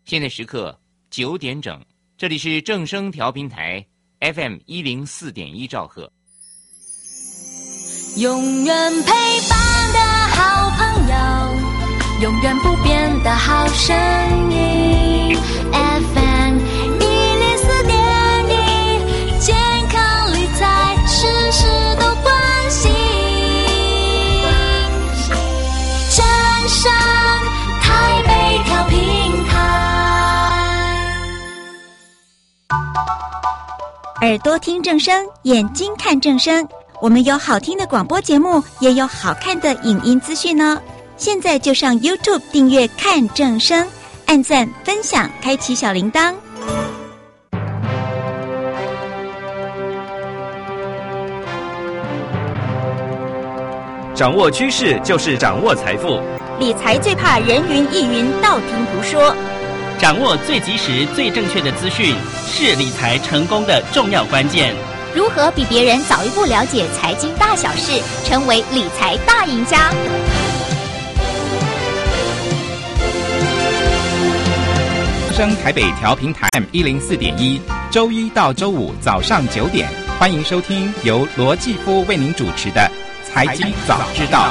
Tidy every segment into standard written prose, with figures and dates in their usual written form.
现在时刻9点整，这里是正声调频台 FM104.1兆赫。 永远陪伴的好朋友，永远不变的好声音 FM104.1，健康理财事事都关心，正声台北调频台。 耳朵听正声，眼睛看正声，我们有好听的广播节目，也有好看的影音资讯哦。现在就上 YouTube 订阅看正声，按赞分享，开启小铃铛。 掌握趋势就是掌握财富， 理财最怕人云亦云，道听途说。 掌握最及时、最正确的资讯，是理财成功的重要关键。 如何比别人早一步了解财经大小事，成为理财大赢家？ 正声台北调频台 104.1，周一到周五早上9点，欢迎收听由罗继夫为您主持的《财经早知道》。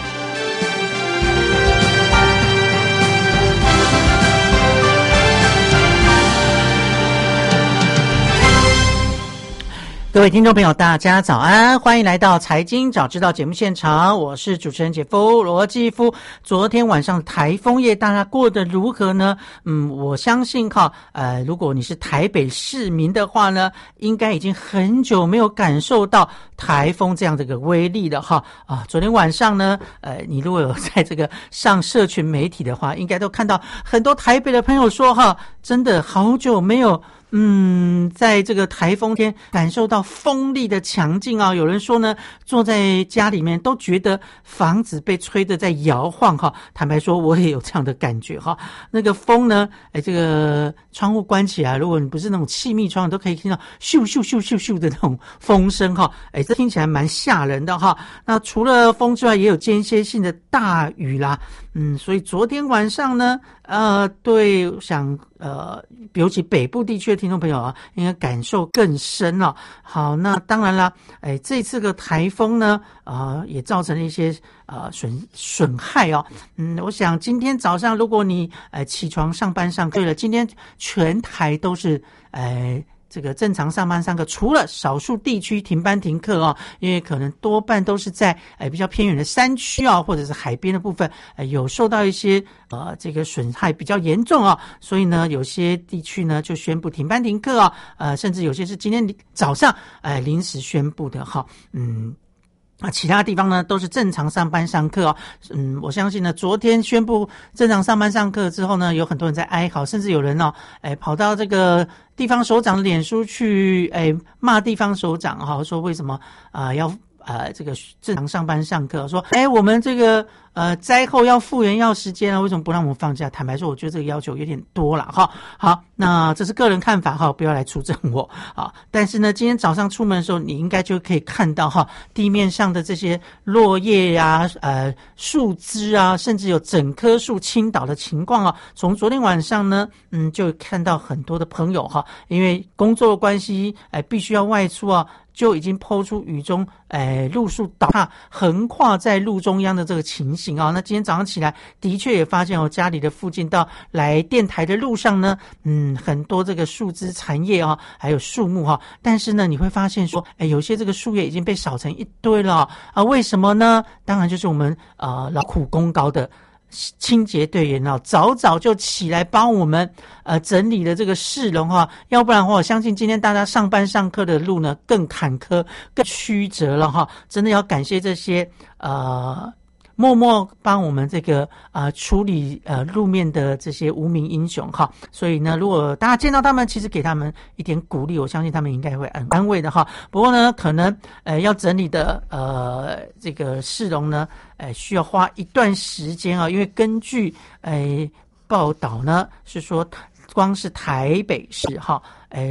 各位听众朋友大家早安，欢迎来到财经早知道节目现场，我是主持人姐夫罗继夫。昨天晚上台风夜大家过得如何呢？我相信如果你是台北市民的话呢，应该已经很久没有感受到台风这样的一个威力了昨天晚上呢你如果有在这个上社群媒体的话，应该都看到很多台北的朋友说真的好久没有在这个台风天感受到风力的强劲有人说呢，坐在家里面都觉得房子被吹得在摇晃坦白说我也有这样的感觉那个风呢这个窗户关起来，如果你不是那种气密窗，你都可以听到咻咻咻咻咻的那种风声这听起来蛮吓人的那除了风之外，也有间歇性的大雨啦所以昨天晚上呢对想尤其北部地区的听众朋友应该感受更深了。好，那当然啦这次个台风呢也造成了一些损害我想今天早上如果你起床上班上课了，今天全台都是这个正常上班上课，除了少数地区停班停课因为可能多半都是在比较偏远的山区或者是海边的部分有受到一些这个损害比较严重所以呢有些地区呢就宣布停班停课甚至有些是今天早上临时宣布的其他地方呢都是正常上班上课我相信呢昨天宣布正常上班上课之后呢，有很多人在哀嚎，甚至有人跑到这个地方首长的脸书去骂地方首长说为什么要这个正常上班上课，说我们这个灾后要复原要时间为什么不让我们放假？坦白说我觉得这个要求有点多了好，那这是个人看法不要来出征我但是呢今天早上出门的时候，你应该就可以看到地面上的这些落叶树枝甚至有整棵树倾倒的情况从昨天晚上呢就看到很多的朋友因为工作的关系必须要外出就已经抛出雨中路树倒塌横跨在路中央的这个情形那今天早上起来的确也发现家里的附近到来电台的路上呢很多这个树枝残叶还有树木但是呢你会发现说有些这个树叶已经被扫成一堆了为什么呢？当然就是我们劳苦功高的清洁队员早早就起来帮我们整理了这个市容要不然我相信今天大家上班上课的路呢更坎坷更曲折了真的要感谢这些默默帮我们这个处理路面的这些无名英雄所以呢如果大家见到他们，其实给他们一点鼓励，我相信他们应该会安慰的不过呢可能要整理的这个市容呢需要花一段时间因为根据报道呢是说光是台北市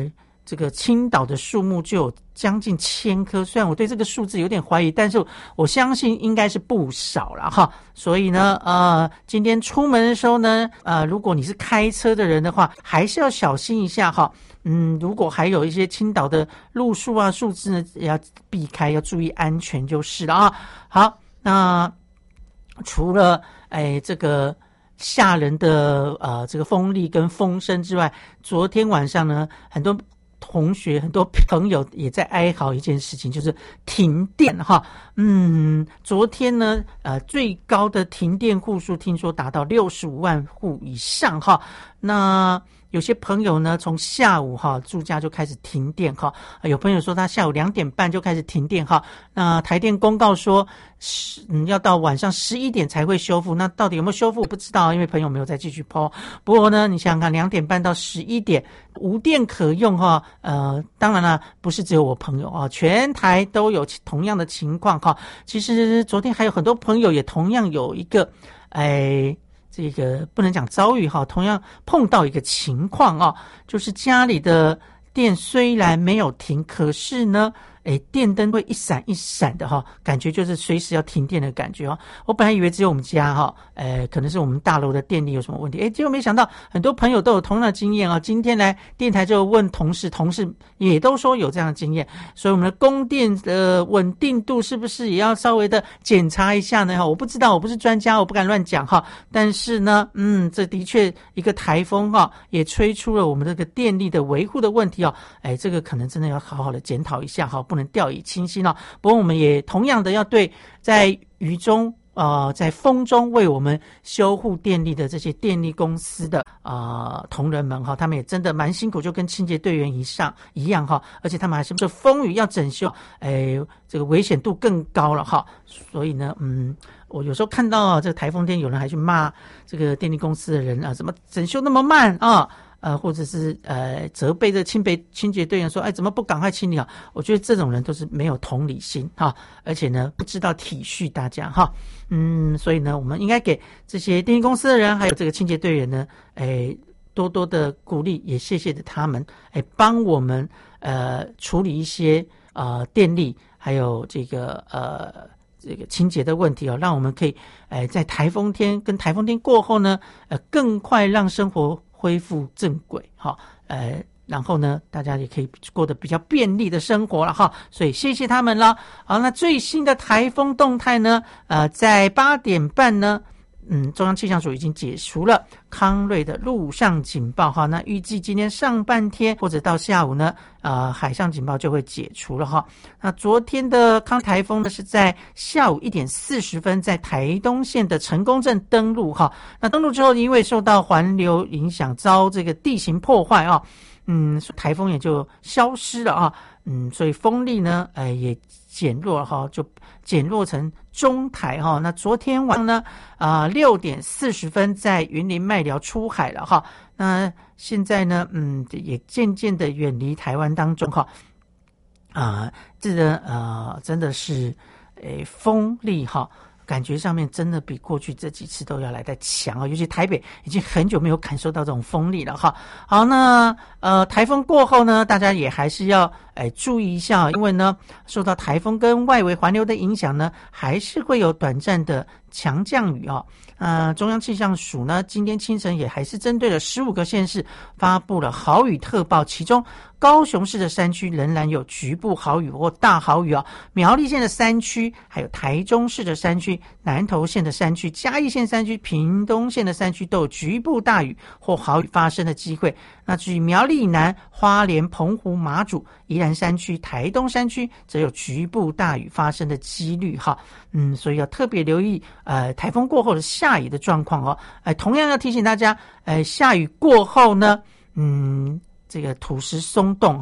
这个青岛的树木就有将近1000棵，虽然我对这个数字有点怀疑，但是我相信应该是不少了哈。所以呢，今天出门的时候呢，如果你是开车的人的话，还是要小心一下哈。如果还有一些青岛的路树啊、树枝呢，要避开，要注意安全就是了啊。好，那除了这个吓人的这个风力跟风声之外，昨天晚上呢，很多同学、很多朋友也在哀嚎一件事情，就是停电哈。昨天呢，最高的停电户数听说达到65万户以上哈。那有些朋友呢，从下午住家就开始停电哈。有朋友说他下午2点半就开始停电哈。那台电公告说，要到晚上11点才会修复。那到底有没有修复，我不知道，因为朋友没有再继续 po。不过呢，你想想看，2点半到11点无电可用哈。当然了，不是只有我朋友啊，全台都有同样的情况哈。其实昨天还有很多朋友也同样有一个这个不能讲遭遇哈，同样碰到一个情况啊，就是家里的电虽然没有停，可是呢，电灯会一闪一闪的哈，感觉就是随时要停电的感觉哦。我本来以为只有我们家哈，可能是我们大楼的电力有什么问题，结果没想到很多朋友都有同样的经验啊。今天来电台就问同事也都说有这样的经验，所以我们的供电的稳定度是不是也要稍微的检查一下呢？我不知道，我不是专家，我不敢乱讲哈。但是呢，这的确一个台风哈，也吹出了我们这个电力的维护的问题哦。这个可能真的要好好的检讨一下哈。不能掉以轻心哦。不过我们也同样的要对在雨中在风中为我们修护电力的这些电力公司的同仁们哈，他们也真的蛮辛苦，就跟清洁队员一样哈，而且他们还是风雨要整修，这个危险度更高了哈。所以呢，我有时候看到这个台风天，有人还去骂这个电力公司的人啊，怎么整修那么慢啊？或者是责备这清洁队员说，怎么不赶快清理好？我觉得这种人都是没有同理心哈，而且呢不知道体恤大家哈。所以呢，我们应该给这些电力公司的人还有这个清洁队员呢，多多的鼓励，也谢谢他们，帮我们处理一些电力还有这个清洁的问题哦，让我们可以在台风天跟台风天过后呢，更快让生活恢复正轨哈，然后呢，大家也可以过得比较便利的生活了哈，所以谢谢他们了。好，那最新的台风动态呢，在8点半呢，中央气象署已经解除了康瑞的陆上警报哈，那预计今天上半天或者到下午呢，海上警报就会解除了哈。那昨天的康台风呢是在下午1点40分在台东县的成功镇登陆哈。那登陆之后，因为受到环流影响，遭这个地形破坏啊，台风也就消失了啊。所以风力呢，也减弱了哈，就减弱成中台哈。那昨天晚上呢，6点40分在云林麦寮出海了哈。那现在呢，也渐渐的远离台湾当中哈。这个真的是风力哈，感觉上面真的比过去这几次都要来得强啊，尤其台北已经很久没有感受到这种风力了哈。好，那台风过后呢，大家也还是要注意一下，因为呢受到台风跟外围环流的影响呢，还是会有短暂的强降雨啊。中央气象署呢今天清晨也还是针对了15个县市发布了豪雨特报，其中高雄市的山区仍然有局部豪雨或大豪雨啊，苗栗县的山区，还有台中市的山区、南投县的山区、嘉义县山区、屏东县的山区都有局部大雨或豪雨发生的机会。那至于苗栗以南、花莲、澎湖、马祖、宜兰山区、台东山区则有局部大雨发生的几率哈。所以要特别留意台风过后的下雨的状况哦。同样要提醒大家，下雨过后呢，这个土石松动哈，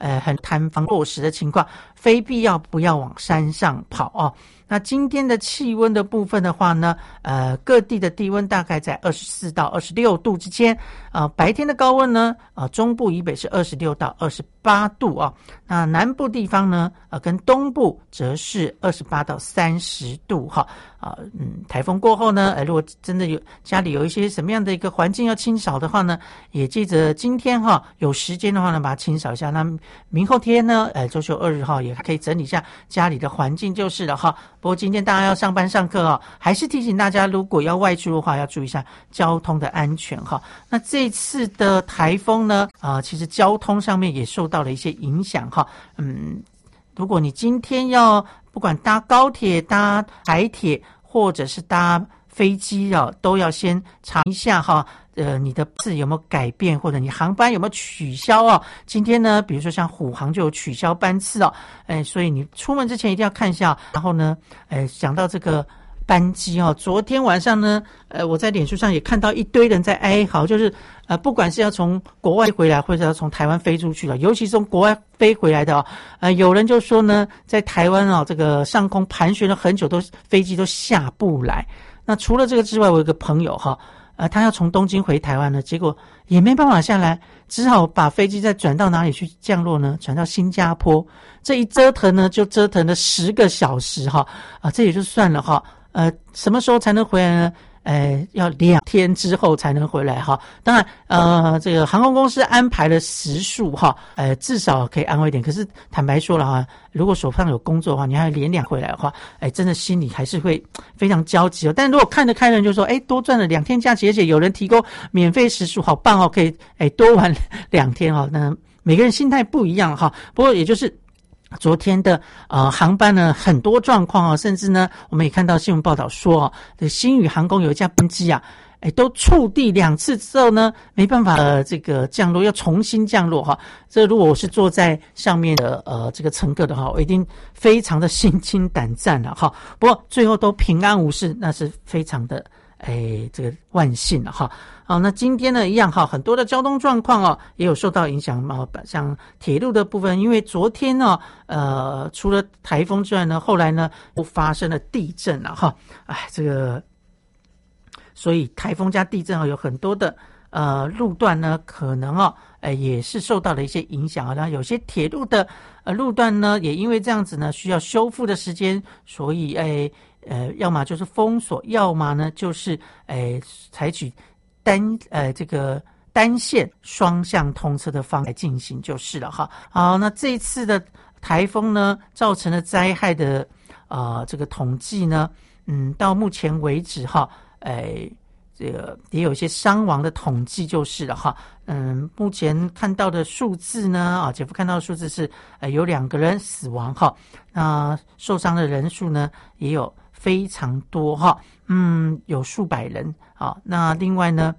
很摊方落实的情况，非必要不要往山上跑哦。那今天的气温的部分的话呢，各地的低温大概在24到26度之间，白天的高温呢，中部以北是26到28度啊，那南部地方呢，跟东部则是28到30度哈。台风过后呢，如果真的有家里有一些什么样的一个环境要清扫的话呢，也记着今天哈有时间的话呢，把它清扫一下。那明后天呢，周休2日哈，也可以整理一下家里的环境就是了哈。不过今天大家要上班上课哦，还是提醒大家，如果要外出的话，要注意一下交通的安全哈。那这次的台风呢，其实交通上面也受到了一些影响哈。如果你今天要不管搭高铁、搭台铁或者是搭飞机都要先查一下哈。你的字有没有改变，或者你航班有没有取消哦？今天呢，比如说像虎航就有取消班次哦，所以你出门之前一定要看一下。然后呢，讲到这个班机哦，昨天晚上呢，我在脸书上也看到一堆人在哀嚎，就是不管是要从国外回来，或者要从台湾飞出去了，尤其是从国外飞回来的有人就说呢，在台湾这个上空盘旋了很久，飞机都下不来。那除了这个之外，我有个朋友他要从东京回台湾呢，结果也没办法下来，只好把飞机再转到哪里去降落呢？转到新加坡。这一折腾呢，就折腾了10个小时这也就算了什么时候才能回来呢？要2天之后才能回来哈。当然，这个航空公司安排了时数至少可以安慰一点。可是坦白说了如果手上有工作的话，你还要连2回来的话，真的心里还是会非常焦急但如果看得开的人就说，多赚了2天假期，而且有人提供免费时数，好棒可以多玩2天那每个人心态不一样不过也就是昨天的航班呢很多状况甚至呢我们也看到新闻报道说这新宇航空有一架班机都触地2次之后呢没办法这个降落，要重新降落这如果我是坐在上面的这个乘客的话，我一定非常的心惊胆战了不过最后都平安无事，那是非常的这个万幸了那今天呢一样很多的交通状况也有受到影响像铁路的部分，因为昨天除了台风之外呢，后来呢又发生了地震了这个所以台风加地震有很多的路段呢可能也是受到了一些影响然后有些铁路的路段呢也因为这样子呢需要修复的时间，所以要么就是封锁，要么呢就是采取这个单线双向通车的方式来进行就是了好，那这一次的台风呢造成的灾害的这个统计呢到目前为止这个也有一些伤亡的统计就是了目前看到的数字呢姐夫看到的数字是有2个人死亡那受伤的人数呢也有非常多有数百人那另外呢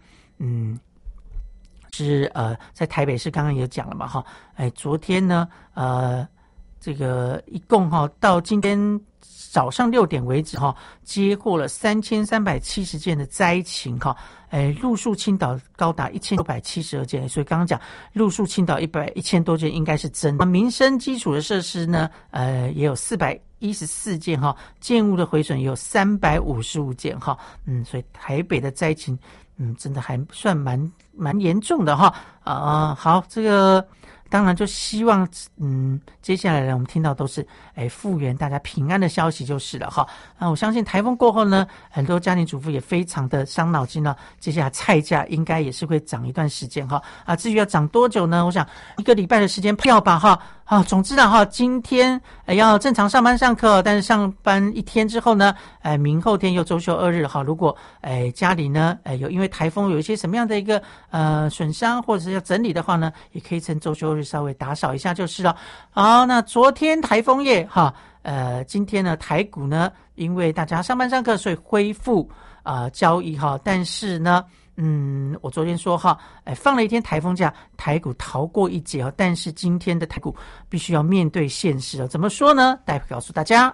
是在台北市刚刚也讲了嘛昨天呢这个一共到今天早上6点为止接获了3370件的灾情路树倾倒高达1672件，所以刚刚讲路树倾倒1000多件应该是真的。民生基础的设施呢也有414件建物的毁损也有355件所以台北的灾情真的还算蛮严重的好，这个当然就希望接下来呢我们听到都是复原大家平安的消息就是了我相信台风过后呢很多家庭主妇也非常的伤脑筋了，接下来菜价应该也是会涨一段时间至于要涨多久呢，我想1个礼拜的时间票吧总之呢今天要正常上班上课，但是上班1天之后呢明后天又周休2日如果家里呢有因为台风有一些什么样的一个损伤或者是要整理的话呢，也可以趁周休日稍微打扫一下就是了。好，那昨天台风夜今天呢台股呢因为大家上班上课所以恢复交易但是呢我昨天说放了1天台风假，台股逃过一劫但是今天的台股必须要面对现实怎么说呢？待会告诉大家。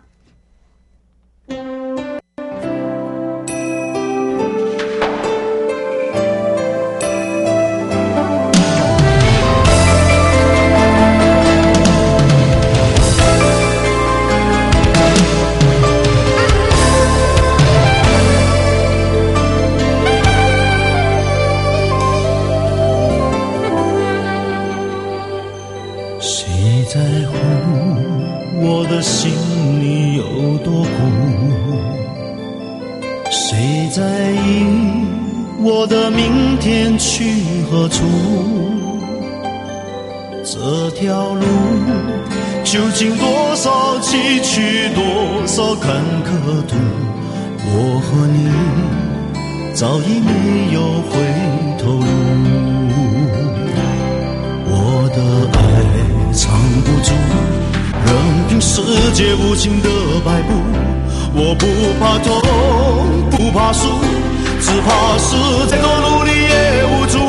何处？这条路究竟多少崎岖，多少坎坷途？我和你早已没有回头路。我的爱藏不住，任凭世界无情的摆布。我不怕痛，不怕输，只怕是再多努力也无助。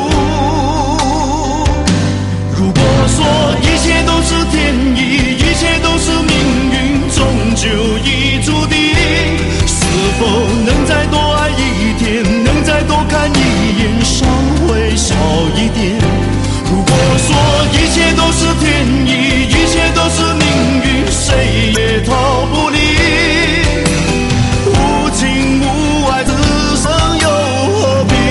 如果说一切都是天意，一切都是命运，终究已注定，是否能再多爱一天，能再多看一眼，伤会少一点。如果说一切都是天意，一切都是命运，谁也逃不离。无情无爱，此生又何必？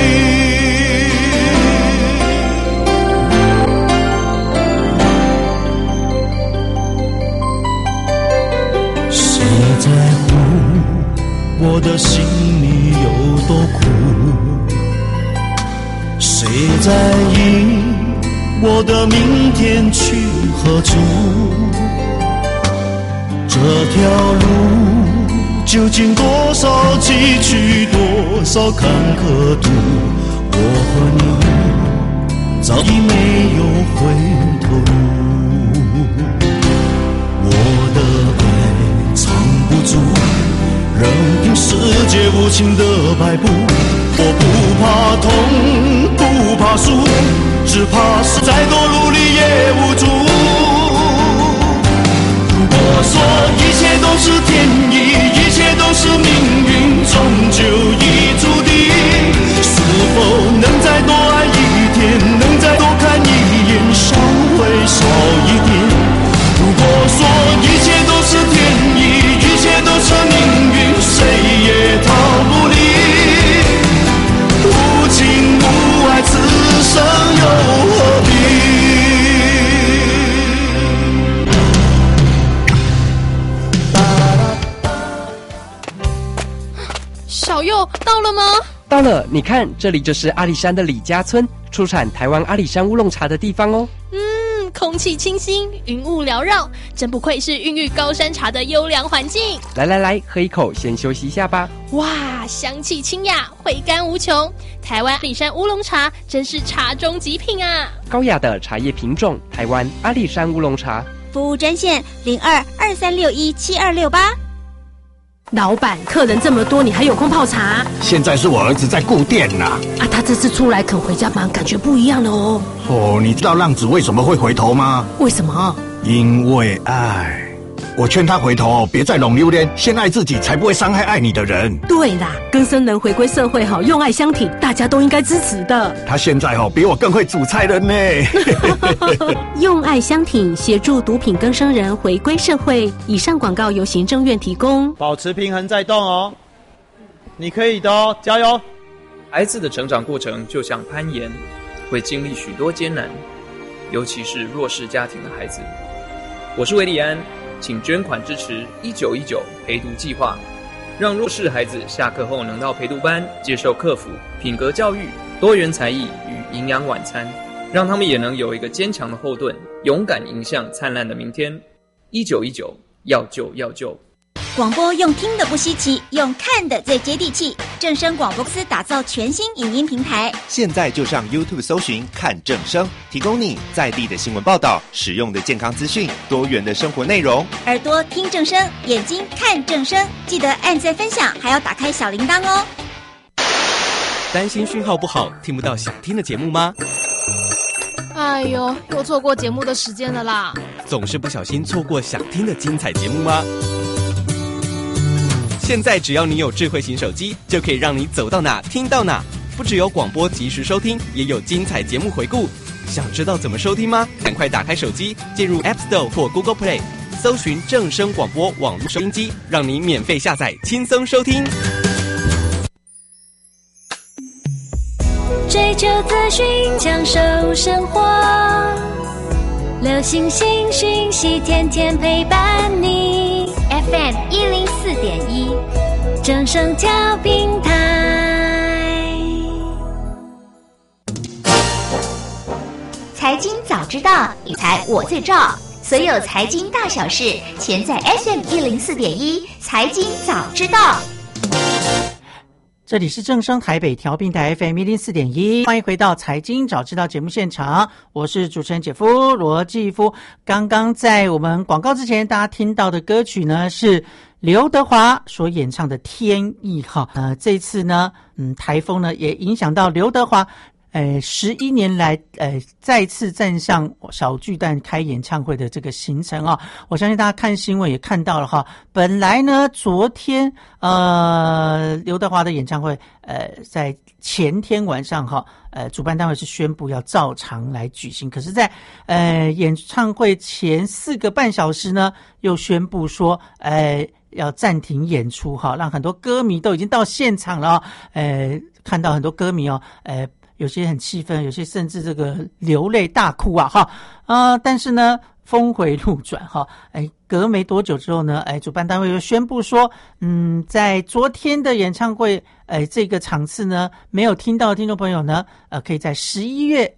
谁在乎我的心里有多苦？谁在意我的明天去何处？这条路究竟多少崎岖，多少坎坷途？我和你早已没有回头路。我的爱藏不住，任凭世界无情的摆布。我不怕痛，不怕输，只怕是再多努力也无助。如果说一切都是天意，一切都是命运，终究已注定，是否能再多爱一天，能再多看一眼，伤会少一点。如果说一切都是天意，一切都是命运，谁也逃不离。无情无爱，此生又何必？ 小佑到了吗？ 到了，你看，这里就是阿里山的李家村，出产台湾阿里山乌龙茶的地方哦。 空气清新，云雾缭绕，真不愧是孕育高山茶的优良环境。 来，喝一口，先休息一下吧。 哇，香气清雅，回甘无穷。台湾阿里山乌龙茶真是茶中极品啊！ 高雅的茶叶品种，台湾阿里山乌龙茶。 服务专线0223617268。 老板，客人这么多，你还有空泡茶？ 现在是我儿子在顾店啦。 他这次出来肯回家忙，感觉不一样了哦。 你知道浪子为什么会回头吗？ 为什么？ 因为爱。我劝他回头，别再弄榴莲，先爱自己，才不会伤害爱你的人。 对啦，更生人回归社会用爱相挺，大家都应该支持的。 他现在比我更会煮菜了呢。 用爱相挺，协助毒品更生人回归社会。以上广告由行政院提供。 保持平衡再动哦，你可以的哦，加油！ 孩子的成长过程就像攀岩，会经历许多艰难，尤其是弱势家庭的孩子。我是韦礼安，请捐款支持1919陪读计划，让弱势孩子下课后能到陪读班接受课辅、品格教育、多元才艺与营养晚餐，让他们也能有一个坚强的后盾，勇敢迎向灿烂的明天。1919，要救要救。 广播用听的不稀奇，用看的最接地气。正声广播公司打造全新影音平台， 现在就上 YouTube 搜寻看正声，提供你在地的新闻报道、实用的健康资讯、多元的生活内容。 耳朵听正声，眼睛看正声，记得按赞分享，还要打开小铃铛哦。 担心讯号不好，听不到想听的节目吗？ 哎呦，又错过节目的时间了啦！ 总是不小心错过想听的精彩节目吗？现在只要你有智慧型手机，就可以让你走到哪听到哪。不只有广播及时收听，也有精彩节目回顾。想知道怎么收听吗？赶快打开手机，进入 App Store 或 Google Play， 搜寻正声广播网络收音机，让你免费下载，轻松收听。 追求资讯，享受生活，流行新讯息，天天陪伴你。FM 104.1，正声调频台。 财经早知道，理财我最照。所有财经大小事，全在 FM104.1财经早知道。 这里是正声台北调频台 FM104.1，欢迎回到财经早知道节目现场，我是主持人姐夫罗继夫。刚刚在我们广告之前，大家听到的歌曲呢是刘德华所演唱的《天意》哈。这次呢，台风呢也影响到刘德华。11年来，再次站上小巨蛋开演唱会的这个行程啊，我相信大家看新闻也看到了哈。本来呢，昨天刘德华的演唱会，在前天晚上哈，主办单位是宣布要照常来举行，可是在演唱会前4个半小时呢，又宣布说，要暂停演出哈，让很多歌迷都已经到现场了，看到很多歌迷有些很气愤，有些甚至这个流泪大哭啊哈但是呢峰回路转哈，隔没多久之后呢，主办单位又宣布说，在昨天的演唱会，这个场次呢没有听到的听众朋友呢，可以在11月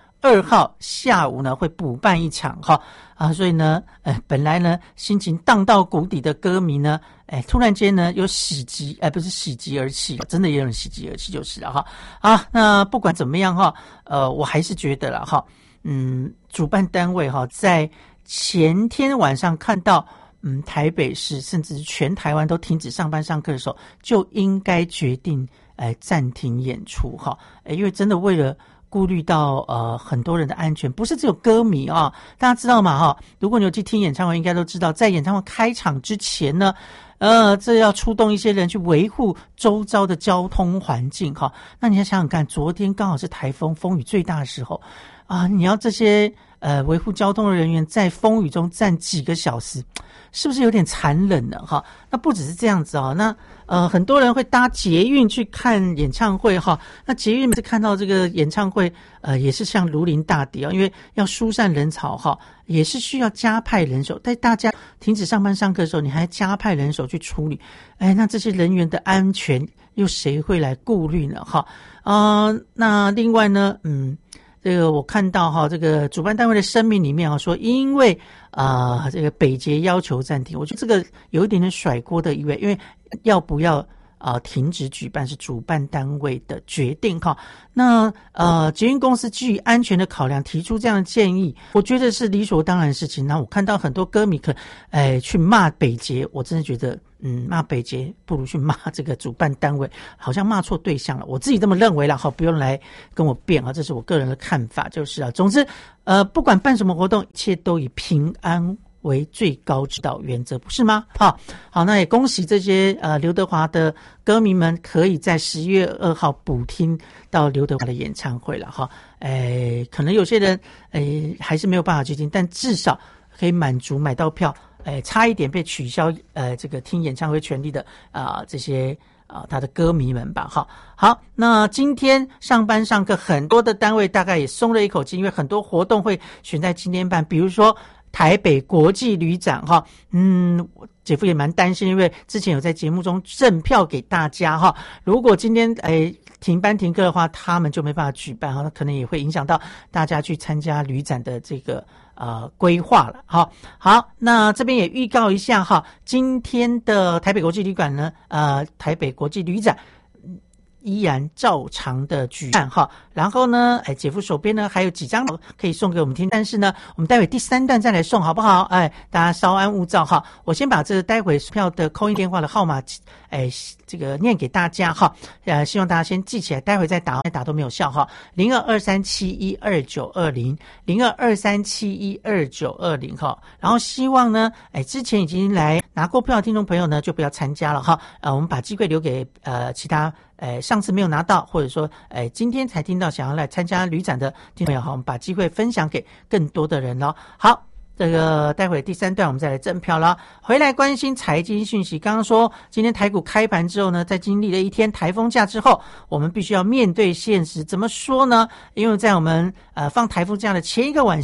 2号下午呢会补办一场哈所以呢，本来呢心情荡到谷底的歌迷呢，突然间呢有喜极，不是喜极而泣，真的也有人喜极而泣就是了哈那不管怎么样哈，我还是觉得了哈，主办单位哈在前天晚上看到台北市甚至全台湾都停止上班上课的时候，就应该决定暂停演出哈，因为真的为了顾虑到很多人的安全，不是只有歌迷啊，大家知道嘛哈？如果你有去听演唱会，应该都知道，在演唱会开场之前呢，这要出动一些人去维护周遭的交通环境哈。那你要想想看，昨天刚好是台风风雨最大的时候啊，你要这些维护交通的人员在风雨中站几个小时，是不是有点残忍呢哈？那不只是这样子啊，那很多人会搭捷运去看演唱会哈，那捷运每次看到这个演唱会，也是像如临大敌啊，因为要疏散人潮哈，也是需要加派人手。在大家停止上班上课的时候，你还加派人手去处理，那这些人员的安全又谁会来顾虑呢哈？那另外呢，这个我看到哈，这个主办单位的声明里面说，因为这个北捷要求暂停，我觉得这个有一点点甩锅的意味，因为要不要停止举办是主办单位的决定哈。那捷运公司基于安全的考量提出这样的建议，我觉得是理所当然的事情。那我看到很多歌迷去骂北捷，我真的觉得骂北捷不如去骂这个主办单位，好像骂错对象了。我自己这么认为啦，好，不用来跟我辩啊，这是我个人的看法，就是总之不管办什么活动，一切都以平安为最高指导原则，不是吗？好，那也恭喜这些刘德华的歌迷们可以在11月2号补听到刘德华的演唱会了哈。可能有些人还是没有办法去听，但至少可以满足买到票，差一点被取消这个听演唱会权利的这些他的歌迷们吧哈。好，那今天上班上课，很多的单位大概也松了一口气，因为很多活动会选在今天办，比如说台北国际旅展哈，姐夫也蛮担心，因为之前有在节目中赠票给大家哈，如果今天停班停课的话，他们就没办法举办哈，那可能也会影响到大家去参加旅展的这个规划了哈。好，那这边也预告一下哈，今天的台北国际旅馆呢，台北国际旅展依然照常的举办哈，然后呢，姐夫手边呢还有几张可以送给我们听，但是呢，我们待会第3段再来送好不好？大家稍安勿躁哈。我先把这个待会票的call in电话的号码，这个念给大家哈，希望大家先记起来，待会再打都没有效哈。0223712920，0223712920哈。然后希望呢，之前已经来拿过票的听众朋友呢，就不要参加了哈。我们把机会留给其他上次没有拿到，或者说今天才听到想要来参加旅展的听众朋友哈，我们把机会分享给更多的人咯。好，这个待会第3段我们再来赠票了。回来关心财经讯息，刚刚说今天台股开盘之后呢，在经历了一天台风假之后，我们必须要面对现实。怎么说呢？因为在我们放台风假的前一个晚上，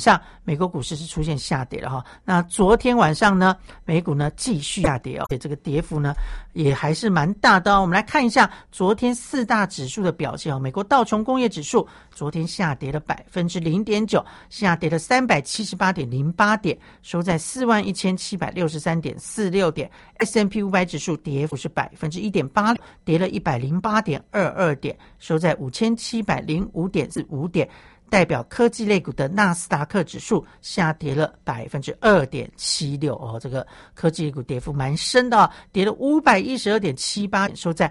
美国股市是出现下跌了哈。那昨天晚上呢，美股呢继续下跌哦，这个跌幅呢也还是蛮大的哦。我们来看一下昨天4大指数的表现哦。美国道琼工业指数昨天下跌了 0.9%， 下跌了 378.08 点，收在 41,763.46 点。S&P 500指数跌幅是 1.8%， 跌了 108.22 点，收在 5,705.45 点。代表科技类股的纳斯达克指数下跌了 2.76% 哦，这个科技类股跌幅蛮深的哦，跌了 512.78 点，收在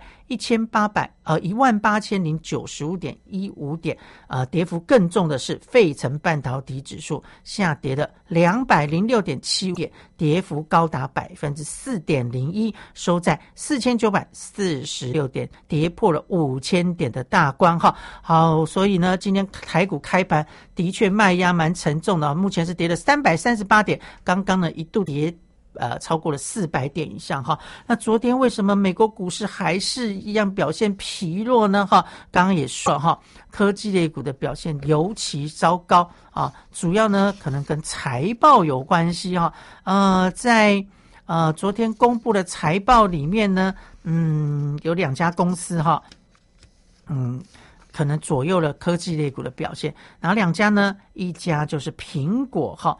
18,095.15 点。跌幅更重的是费城半导体指数下跌了 206.75 点，跌幅高达 4.01%， 收在 4,946 点，跌破了5000点的大关哈。好，所以呢，今天台股开盘的确卖压蛮沉重的，目前是跌了338点，刚刚呢一度跌超过了400点以上哈。那昨天为什么美国股市还是一样表现疲弱呢哈？刚刚也说哈，科技类股的表现尤其糟糕啊，主要呢可能跟财报有关系哈。在昨天公布的财报里面呢，有2家公司哈，可能左右了科技类股的表现。哪2家呢？一家就是苹果哈，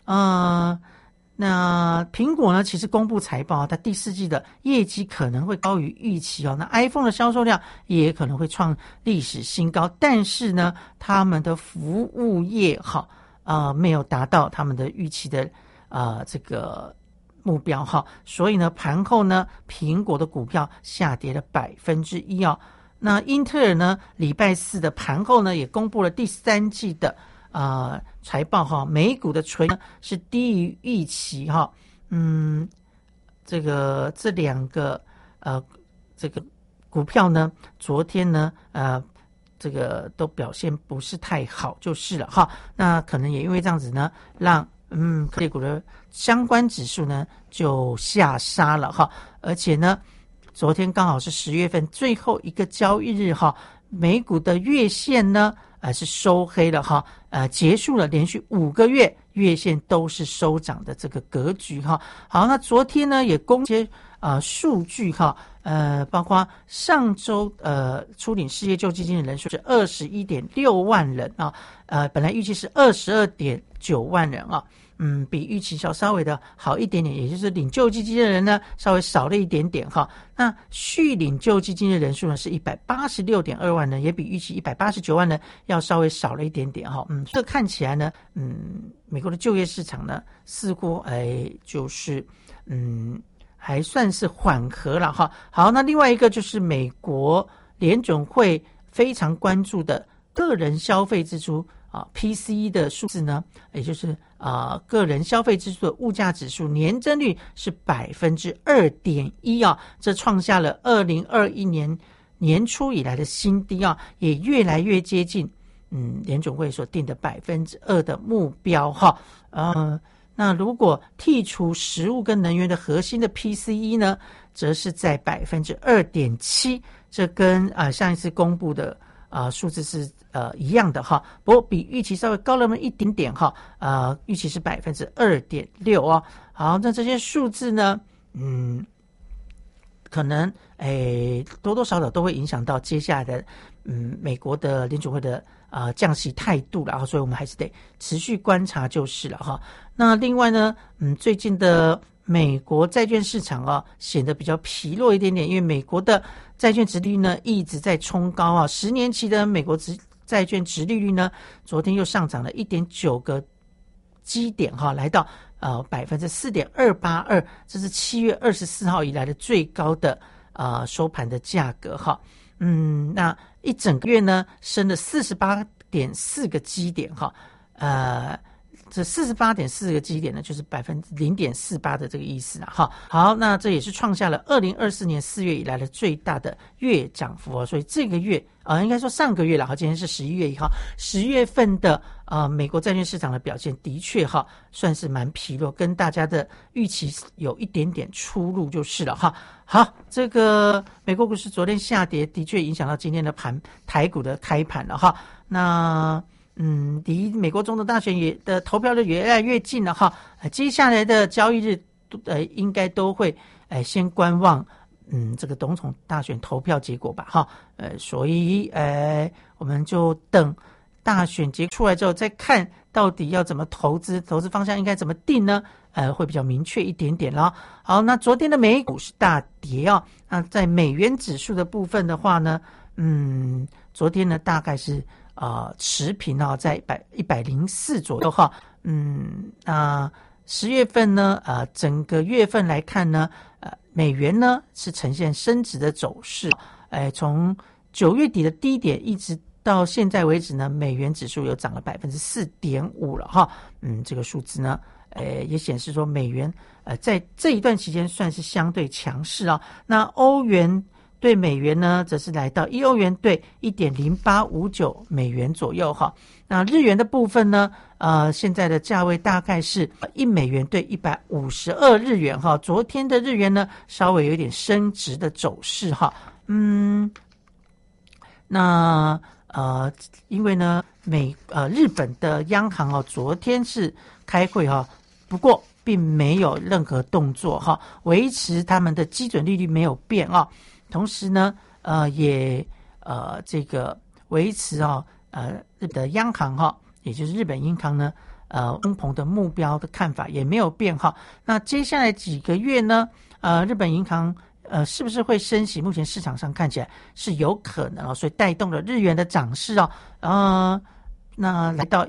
那苹果呢，其实公布财报，它第4季的业绩可能会高于预期哦。那 iPhone 的销售量也可能会创历史新高，但是呢，他们的服务业没有达到他们的预期的这个目标哈，所以呢，盘后呢，苹果的股票下跌了 1% 哦。那英特尔呢，礼拜4的盘后呢，也公布了第3季的财报哈，每股的纯呢是低于预期哈。这2个这个股票呢，昨天呢这个都表现不是太好就是了哈。那可能也因为这样子呢，让科技股的相关指数呢就下杀了哈。而且呢，昨天刚好是10月份最后一个交易日哈，美股的月线呢是收黑了哈，结束了连续5个月月线都是收涨的这个格局哈。好，那昨天呢也公布数据哈，包括上周初领失业救济金的人数是 21.6 万人啊，本来预期是 22.9 万人啊。比预期稍微的好一点点，也就是领救济金的人呢稍微少了一点点哈。那续领救济金的人数呢是 186.2 万人，也比预期189万人要稍微少了一点点哈。这看起来呢，美国的就业市场呢似乎就是还算是缓和了哈。好，那另外一个就是美国联准会非常关注的个人消费支出PCE 的数字呢，也就是个人消费支出的物价指数年增率是 2.1% 啊，这创下了2021年年初以来的新低啊，也越来越接近联准会所定的 2% 的目标哈。那如果剔除食物跟能源的核心的 PCE 呢，则是在 2.7%， 这跟上一次公布的数字是一样的哈，不过比预期稍微高了那么一点点哈，预期是 2.6% 哦。好，那这些数字呢，可能多多少少都会影响到接下来的美国的联准会的降息态度了，然后所以我们还是得持续观察就是了哈。那另外呢，最近的美国债券市场显得比较疲弱一点点，因为美国的债券殖利率呢一直在冲高10年期的美国债券殖利率呢，昨天又上涨了 1.9 个基点哈，来到4.282%， 这是7月24号以来的最高的收盘的价格哈。那一整个月呢升了 48.4 个基点哈，这 48.4 个基点呢，就是 0.48% 的这个意思啦哈。好，那这也是创下了2024年4月以来的最大的月涨幅所以这个月应该说上个月了哈，今天是11月1号，10月份的美国债券市场的表现的确哈算是蛮疲弱，跟大家的预期有一点点出入就是了哈。好，这个美国股市昨天下跌，的确影响到今天的台股的开盘了哈。那离美国总统大选的投票日越来越近了哈，接下来的交易日应该都会先观望这个总统大选投票结果吧哈，所以我们就等大选结出来之后再看到底要怎么投资方向应该怎么定呢？会比较明确一点点了。好，那昨天的美股是大跌啊，那在美元指数的部分的话呢，昨天呢大概是持平啊，在104左右哈。10月份呢，整个月份来看呢，美元呢是呈现升值的走势。从9月底的低点一直到现在为止呢，美元指数有涨了 4.5% 了哈。这个数字呢，也显示说美元在这一段期间算是相对强势啊。那欧元对美元呢，则是来到1欧元对 1.0859 美元左右哈。那日元的部分呢，现在的价位大概是1美元对152日元哈。昨天的日元呢，稍微有一点升值的走势哈。那因为呢，日本的央行昨天是开会哈，不过并没有任何动作哈，维持他们的基准利率没有变啊。同时呢，也这个维持日本的央行哈，也就是日本银行呢，通膨的目标的看法也没有变哈。那接下来几个月呢，日本银行是不是会升息？目前市场上看起来是有可能所以带动了日元的涨势那来到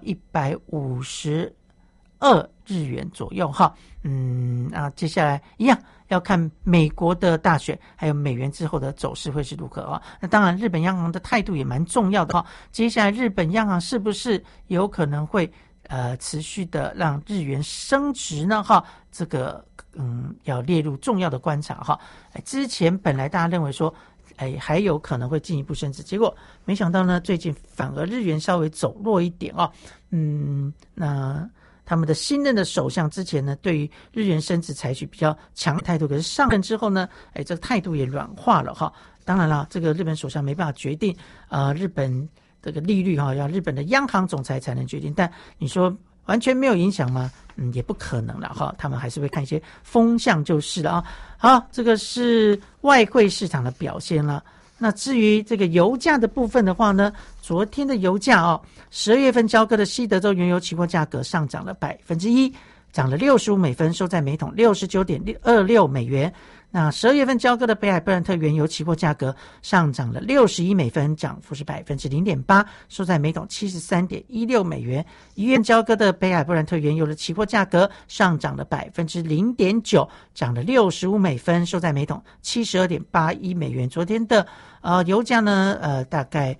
152日元左右哈。接下来一样要看美国的大选还有美元之后的走势会是如何啊。那当然日本央行的态度也蛮重要的哈。接下来日本央行是不是有可能会持续的让日元升值呢哈？这个要列入重要的观察哈。之前本来大家认为说还有可能会进一步升值，结果没想到呢，最近反而日元稍微走弱一点那他们的新任的首相之前呢，对于日元升值采取比较强的态度，可是上任之后呢，这个态度也软化了哈。当然了，这个日本首相没办法决定日本这个利率哈，要日本的央行总裁才能决定。但你说完全没有影响吗？也不可能了哈。他们还是会看一些风向就是了啊。好，这个是外汇市场的表现了。那至于这个油价的部分的话呢，昨天的油价12月份交割的西德州原油期货价格上涨了 1%， 涨了65美分，收在每桶 69.26 美元。那12月份交割的北海布兰特原油期货价格上涨了61美分，涨幅是 0.8%， 收在每桶 73.16 美元。1月交割的北海布兰特原油的期货价格上涨了 0.9%， 涨了65美分，收在每桶 72.81 美元。昨天的油价呢大概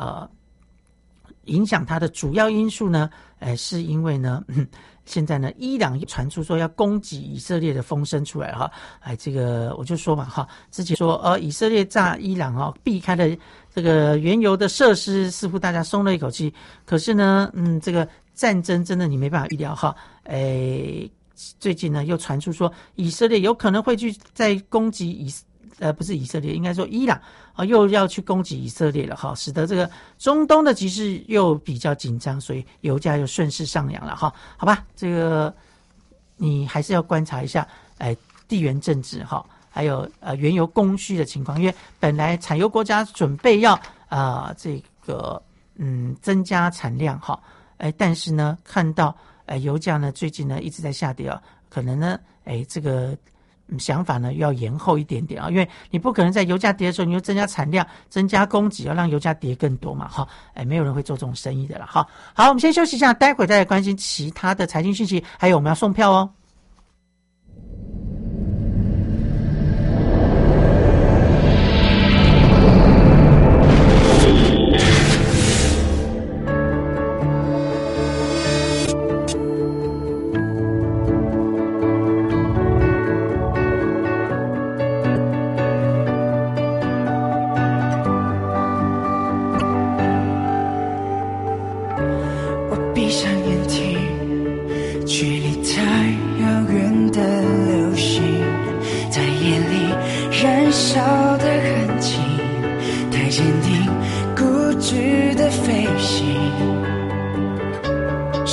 影响它的主要因素呢是因为呢现在呢，伊朗传出说要攻击以色列的风声出来哈，这个我就说嘛哈，之前说以色列炸伊朗避开了这个原油的设施，似乎大家松了一口气。可是呢，这个战争真的你没办法预料哈，最近呢又传出说以色列有可能会去再攻击不是以色列，应该说伊朗又要去攻击以色列了哈，使得这个中东的局势又比较紧张，所以油价又顺势上扬了哈。好吧，这个你还是要观察一下地缘政治哈，还有原油供需的情况，因为本来产油国家准备要这个增加产量哈，但是呢看到油价呢最近呢一直在下跌可能呢这个想法呢要延后一点点因为你不可能在油价跌的时候你又增加产量增加供给，要让油价跌更多嘛没有人会做这种生意的了好，我们先休息一下，待会再来关心其他的财经讯息，还有我们要送票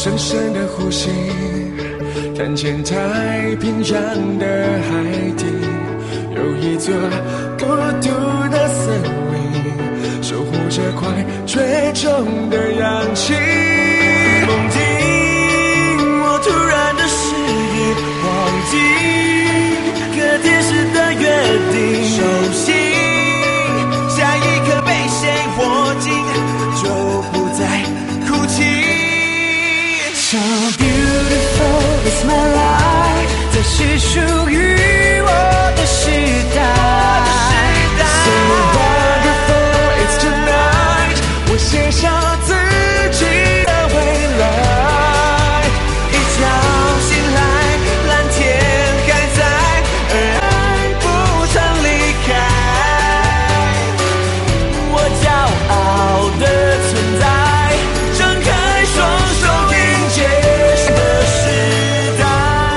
深深的呼吸，看见太平洋的海底，有一座孤独的森林，守护着快追踪的氧气。梦境，我突然的失忆，忘记和天使的约定，熟悉下一刻被谁握紧，就不再哭泣。So beautiful is my life， 这是属于我的时代。So wonderful it's tonight， 我写下自己的未来。一觉醒来，蓝天还在，而爱不曾离开。我骄傲的存在，睁开双手迎接新的时代。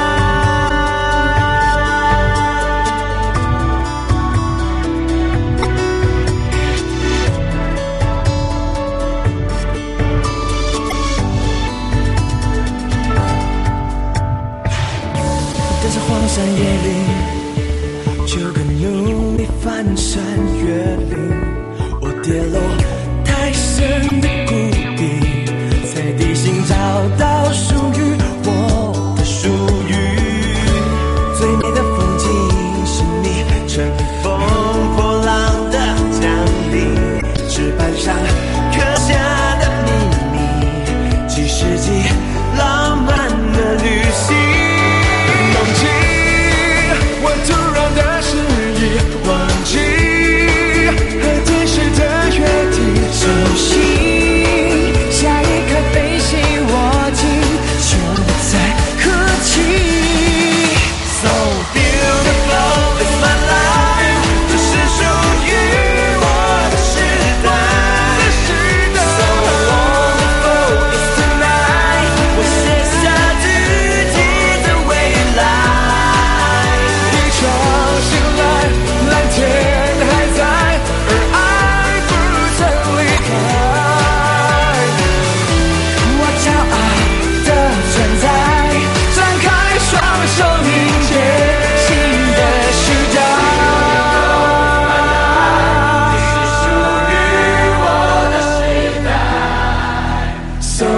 但是荒山野岭，就更努力翻山越岭。我跌落太深的谷底，在地心找到属于我的属于。最美的风景是你乘风破浪的降临，纸板上刻下的秘密，几世纪浪漫的旅行。梦境，我突然的失忆，忘记和天使的约定，熟悉下一刻被谁握紧，就不再哭泣。So beautiful is my life， 这是属于我的时代。So wonderful is tonight， 我写下自己的未来。一觉醒来，蓝天还在，而爱不曾离开。我骄傲的存在，张开双手迎接新的时代。是属于我的时代。So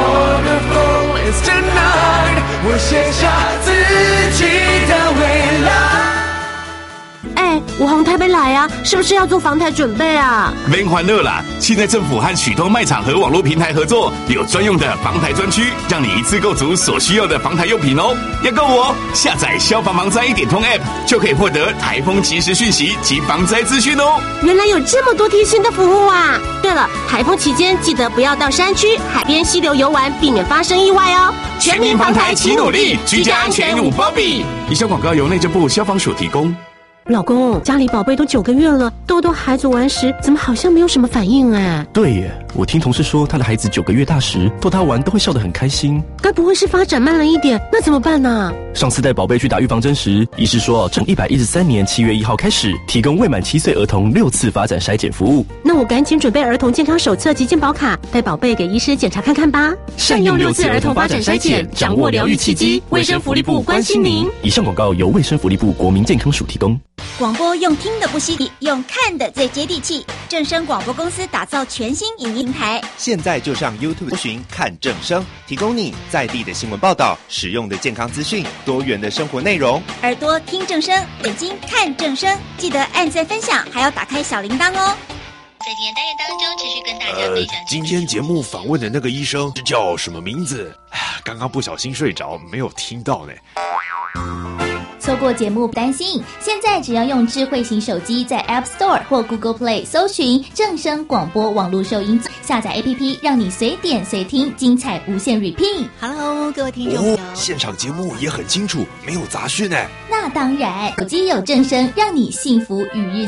wonderful is tonight， 我写下自己的未来。 我从台北来啊，是不是要做防台准备啊？ 免欢乐啦！现在政府和许多卖场和网络平台合作，有专用的防台专区，让你一次购足所需要的防台用品哦。要购我下载消防防灾一点通 App， 就可以获得台风即时讯息及防灾资讯哦。 原来有这么多贴心的服务啊！对了，台风期间记得不要到山区、海边、溪流游玩，避免发生意外哦。 全民防台齐努力，居家安全无包庇。以上广告由内政部消防署提供。 老公，家里宝贝都9个月了，豆豆孩子玩时怎么好像没有什么反应啊？ 对耶，我听同事说他的孩子9个月大时逗他玩都会笑得很开心。 该不会是发展慢了一点？那怎么办呢？ 上次带宝贝去打预防针时，医师说从113年7月1号开始提供未满7岁儿童6次发展筛检服务。 那我赶紧准备儿童健康手册及健保卡，带宝贝给医师检查看看吧。 善用6次儿童发展筛检，掌握疗愈契机。卫生福利部关心您。以上广告由卫生福利部国民健康署提供。 广播用听的不稀奇，用看的最接地气。正声广播公司打造全新影音台， 现在就上 YouTube 搜寻看正声，提供你在地的新闻报道、实用的健康资讯、多元的生活内容。 耳朵听正声，眼睛看正声，记得按赞分享，还要打开小铃铛哦。 在今天单元当中，持续跟大家分享。 今天节目访问的那个医生是叫什么名字？刚刚不小心睡着，没有听到呢。 错过节目不担心，现在只要用智慧型手机在 App Store 或 Google Play 搜寻正声广播网络收音，下载 APP 让你随点随听，精彩无限 repeat。Hello， 各位听众朋友， 现场节目也很清楚，没有杂讯呢。 那当然，手机有正声，让你幸福与日。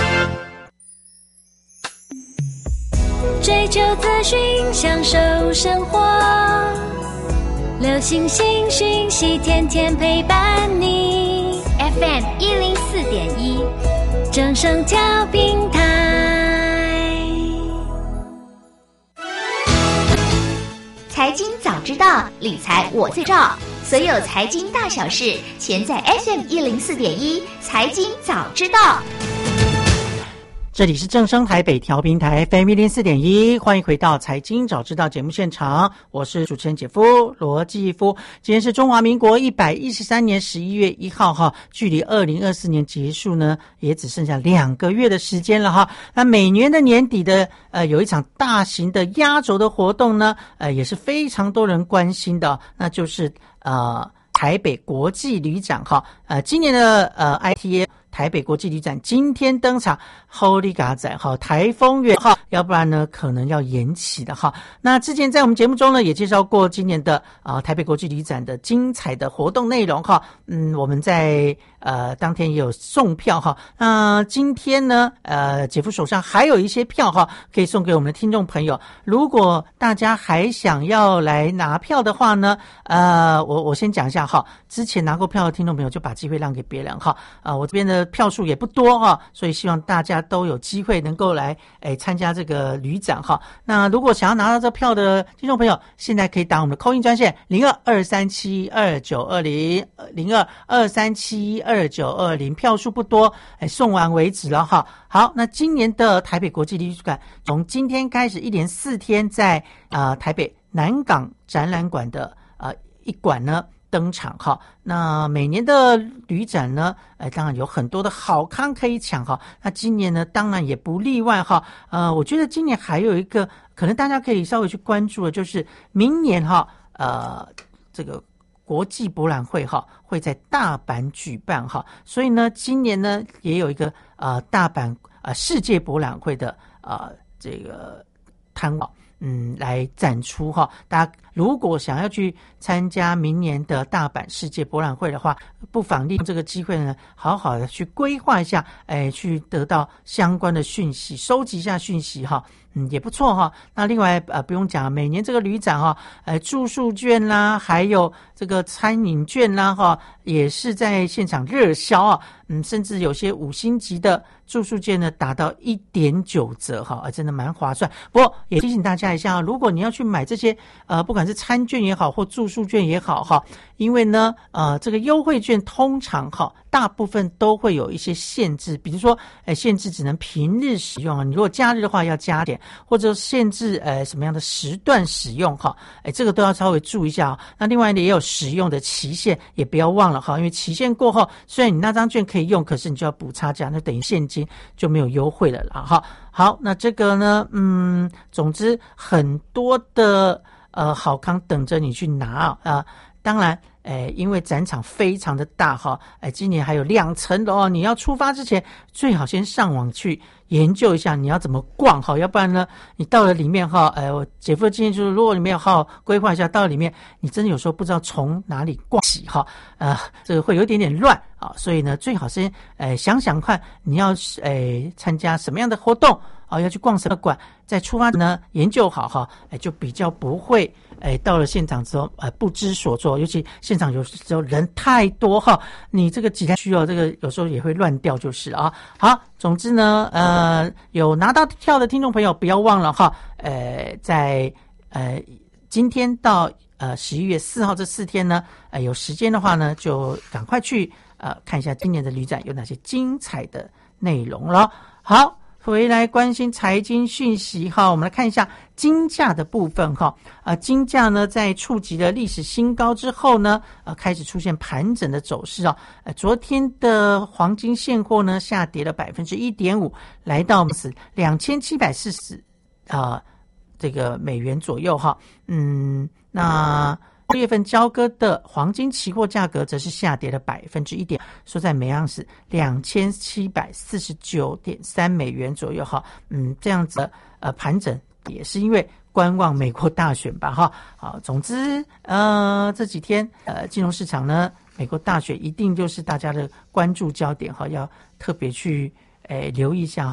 追求资讯，享受生活，流行新讯息，天天陪伴你。 FM 104.1， 正声调频台。 财经早知道，理财我最照。所有财经大小事，全在 FM104.1财经早知道。 这里是正声台北调频台 FM104.1，欢迎回到财经早知道节目现场，我是主持人姐夫罗继夫。今天是中华民国113年11月1号哈，距离2024年结束呢也只剩下2个月的时间了哈。那每年的年底的有一场大型的压轴的活动呢，也是非常多人关心的，那就是台北国际旅展哈。今年的ITA台北国际旅展今天登场 ，Holy God 仔哈，台风远哈，要不然呢可能要延期的哈。那之前在我们节目中呢也介绍过今年的台北国际旅展的精彩的活动内容哈。我们在当天也有送票哈。那今天呢姐夫手上还有一些票哈，可以送给我们的听众朋友。如果大家还想要来拿票的话呢，我先讲一下哈。之前拿过票的听众朋友就把机会让给别人哈。我这边的票数也不多哈，所以希望大家都有机会能够来参加这个旅展哈。那如果想要拿到这票的听众朋友，现在可以打我们的 call in 专线02-237-2920 02-237-2920，票数不多，送完为止了哈。好，那今年的台北国际旅展从今天开始一连4天在台北南港展览馆的一馆呢登场哈。那每年的旅展呢当然有很多的好康可以抢哈。那今年呢当然也不例外哈。我觉得今年还有一个可能大家可以稍微去关注的，就是明年哈这个国际博览会哈会在大阪举办哈。所以呢今年呢也有一个大阪世界博览会的这个摊位来展出哈。大家如果想要去参加明年的大阪世界博览会的话，不妨利用这个机会呢，好好的去规划一下，去得到相关的讯息，收集一下讯息哈。也不错哈。那另外不用讲，每年这个旅展哈，住宿券啦，还有这个餐饮券啦哈，也是在现场热销啊。甚至有些5星级的住宿券呢，达到1.9折哈，真的蛮划算。不过也提醒大家一下，如果你要去买这些不管是餐券也好或住宿券也好哈，因为呢这个优惠券通常哈大部分都会有一些限制，比如说限制只能平日使用啊，你如果假日的话要加点，或者限制什么样的时段使用哈，这个都要稍微注意一下啊。那另外呢也有使用的期限，也不要忘了哈，因为期限过后，虽然你那张券可以用，可是你就要补差价，那等于现金就没有优惠了啦哈。好，那这个呢总之很多的好康等着你去拿啊。当然因为展场非常的大哈，今年还有2层楼哦，你要出发之前最好先上网去研究一下你要怎么逛哈，要不然呢你到了里面哈，我姐夫的建议就是，如果你没有好好规划一下，到了里面你真的有时候不知道从哪里逛起哈，这个会有点乱啊，所以呢最好先想想看你要参加什么样的活动要去逛什么馆，在出发呢研究好哈，就比较不会到了现场之后不知所措，尤其现场有时候人太多哈，你这个挤来区这个有时候也会乱掉就是了啊。好，总之呢有拿到票的听众朋友不要忘了哈，在今天到11月4号这4天呢有时间的话呢就赶快去看一下今年的旅展有哪些精彩的内容了。好，回来关心财经讯息哈，我们来看一下金价的部分哈。金价呢在触及了历史新高之后呢，开始出现盘整的走势啊。昨天的黄金现货呢下跌了 1.5%， 来到2740这个美元左右哈。那6月份交割的黄金期货价格则是下跌了 1%， 收在每盎司2749.3美元左右哈。这样子的盘整也是因为观望美国大选吧哈。好，总之这几天金融市场呢，美国大选一定就是大家的关注焦点哈，要特别去留意一下哈。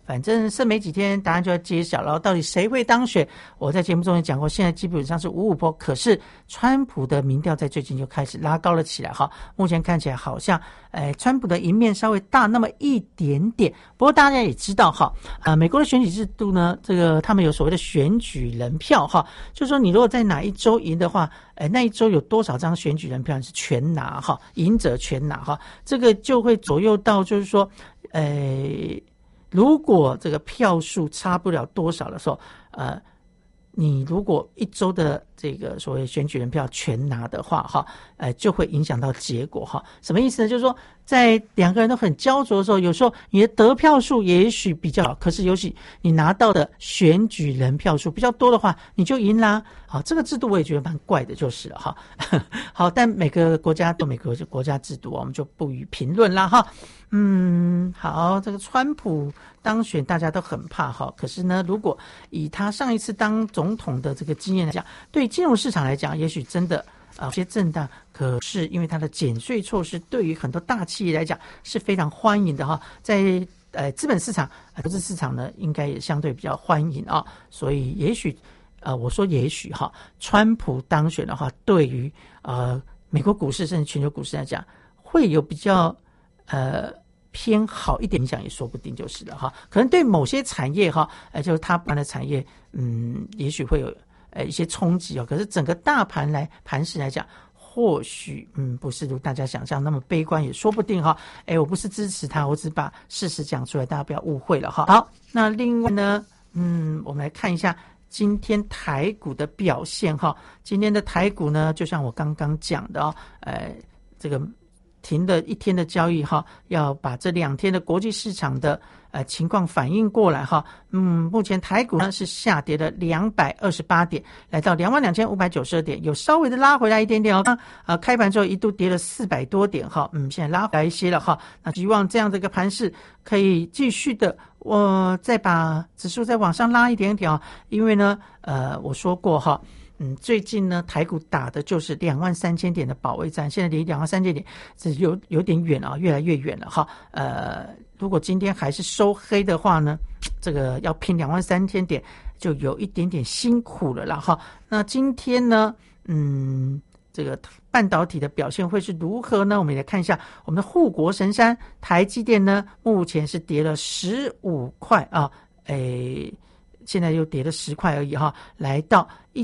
反正剩没几天，答案就要揭晓了。到底谁会当选？我在节目中也讲过，现在基本上是5-5波，可是川普的民调在最近就开始拉高了起来哈。目前看起来好像，川普的赢面稍微大那么一点点。不过大家也知道哈，美国的选举制度呢，这个他们有所谓的选举人票哈，就是说你如果在哪一州赢的话，那一州有多少张选举人票是全拿哈，赢者全拿哈，这个就会左右到就是说，如果这个票数差不了多少的时候，你如果一州的这个所谓选举人票全拿的话，哈，就会影响到结果哈。什么意思呢？就是说，在两个人都很焦灼的时候，有时候你的得票数也许比较好，可是尤其你拿到的选举人票数比较多的话，你就赢啦。好，这个制度我也觉得蛮怪的，就是了哈。好，但每个国家都每个国家制度，我们就不予评论啦哈。好，这个川普当选大家都很怕哈，可是呢，如果以他上一次当总统的这个经验来讲，对金融市场来讲，也许真的有些震荡，可是因为它的减税措施对于很多大企业来讲是非常欢迎的哈，在资本市场、投资市场呢，应该也相对比较欢迎啊，所以也许我说也许哈，川普当选的话，对于美国股市甚至全球股市来讲，会有比较偏好一点影响也说不定就是了哈，可能对某些产业哈，就是它不同的产业，也许会有一些冲击哦。可是整个大盘势来讲，或许不是如大家想象那么悲观，也说不定哈。我不是支持他，我只把事实讲出来，大家不要误会了哈。好，那另外呢，我们来看一下今天台股的表现哈。今天的台股呢，就像我刚刚讲的这个停了一天的交易哈，要把这2天的国际市场的情况反映过来哈。目前台股呢是下跌了228点，来到22,592点，有稍微的拉回来一点点哦。开盘之后一度跌了400多点哈，现在拉回来一些了哈。那希望这样的一个盘势可以继续的，再把指数再往上拉一点点哦。因为呢，我说过哈。最近呢，台股打的就是23,000点的保卫战，现在离23,000点是有点远啊，越来越远了哈。如果今天还是收黑的话呢，这个要拼23,000点就有一点点辛苦了啦哈。那今天呢，这个半导体的表现会是如何呢？我们来看一下我们的护国神山台积电呢，目前是跌了15块啊，现在又跌了10块而已哈，来到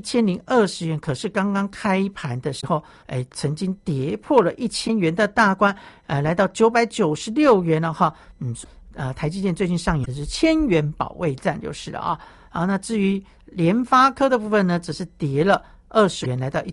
1020元。可是刚刚开盘的时候，曾经跌破了1000元的大关，来到996元了哈。台积电最近上演的是1000元保卫战就是了啊。好，那至于联发科的部分呢，只是跌了20元，来到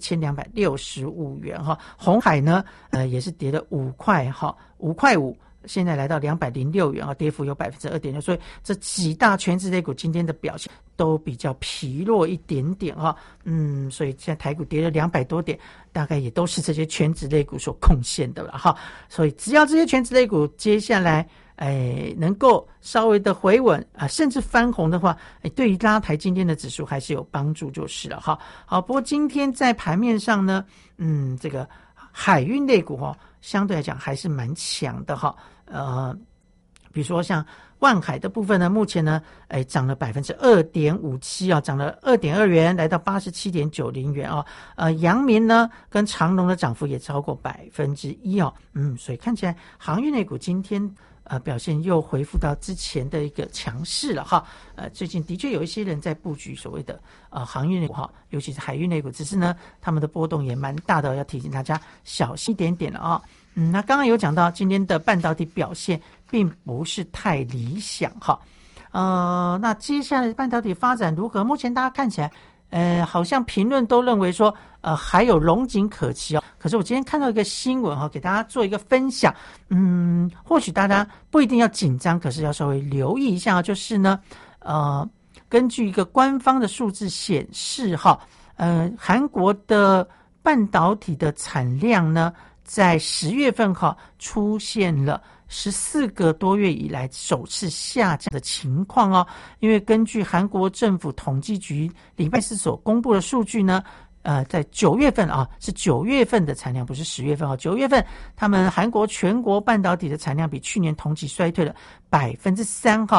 1265元哈。鸿海呢，也是跌了5块哈，5块5。现在来到206元啊，跌幅有2.6%，所以这几大全指类股今天的表现都比较疲弱一点点啊。所以现在台股跌了200多点，大概也都是这些全指类股所贡献的了哈。所以只要这些全指类股接下来能够稍微的回稳甚至翻红的话，对于拉抬今天的指数还是有帮助就是了哈。好，不过今天在盘面上呢，这个海运类股相对来讲还是蛮强的哈。比如说像万海的部分呢，目前呢，涨了2.57%啊，涨了2.2元，来到87.90元啊。阳明呢跟长荣的涨幅也超过1%哦。所以看起来航运类股今天表现又恢复到之前的一个强势了哈。最近的确有一些人在布局所谓的航运类股哈，尤其是海运类股，只是呢他们的波动也蛮大的，要提醒大家小心一点点了啊。那刚刚有讲到今天的半导体表现并不是太理想哈。那接下来半导体发展如何？目前大家看起来好像评论都认为说还有龙井可期哦。可是我今天看到一个新闻哈，给大家做一个分享。或许大家不一定要紧张，可是要稍微留意一下，就是呢根据一个官方的数字显示哈，韩国的半导体的产量呢，在10月份出现了14个多月以来首次下降的情况哦。因为根据韩国政府统计局礼拜4所公布的数据呢，在9月份是9月份的产量，不是10月份9月份他们韩国全国半导体的产量比去年同期衰退了3%哈。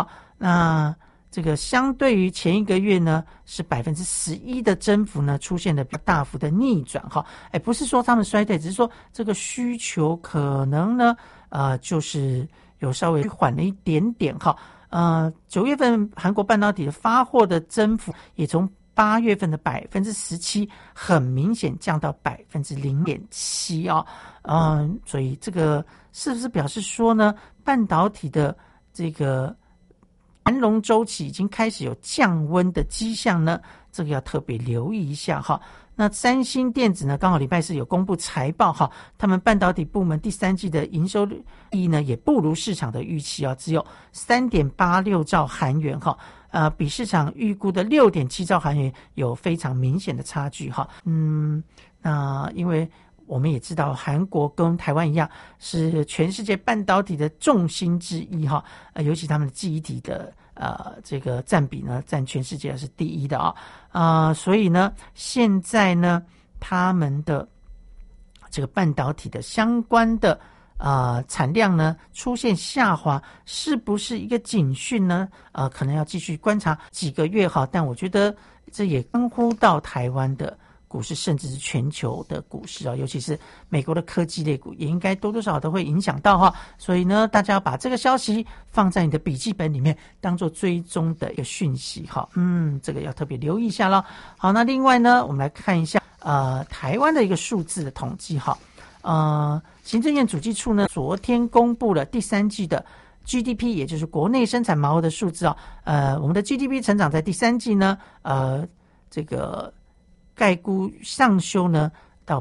那这个相对于前一个月呢，是11%的增幅呢，出现了比较大幅的逆转哈。不是说他们衰退，只是说这个需求可能呢，就是有稍微缓了一点点哈。9月份韩国半导体的发货的增幅也从8月份的17%很明显降到0.7%啊。所以这个是不是表示说呢，半导体的这个繁荣周期已经开始有降温的迹象呢？这个要特别留意一下哈。那三星电子呢，刚好礼拜四有公布财报哈，他们半导体部门第3季的营收益呢也不如市场的预期啊，只有 3.86 兆韩元哈，比市场预估的 6.7 兆韩元有非常明显的差距哈。那因为我们也知道韩国跟台湾一样是全世界半导体的重心之一哈，尤其他们的记忆体的这个占比呢占全世界是第一的所以呢现在呢他们的这个半导体的相关的产量呢出现下滑，是不是一个警讯呢？可能要继续观察几个月哈，但我觉得这也关乎到台湾的股市，甚至是全球的股市尤其是美国的科技类股也应该多多少少都会影响到哈。所以呢，大家要把这个消息放在你的笔记本里面，当做追踪的一个讯息哈。这个要特别留意一下咯。好，那另外呢，我们来看一下台湾的一个数字的统计哈。行政院主计处呢昨天公布了第3季的 GDP， 也就是国内生产毛额的数字我们的 GDP 成长在第3季呢这个概估上修呢到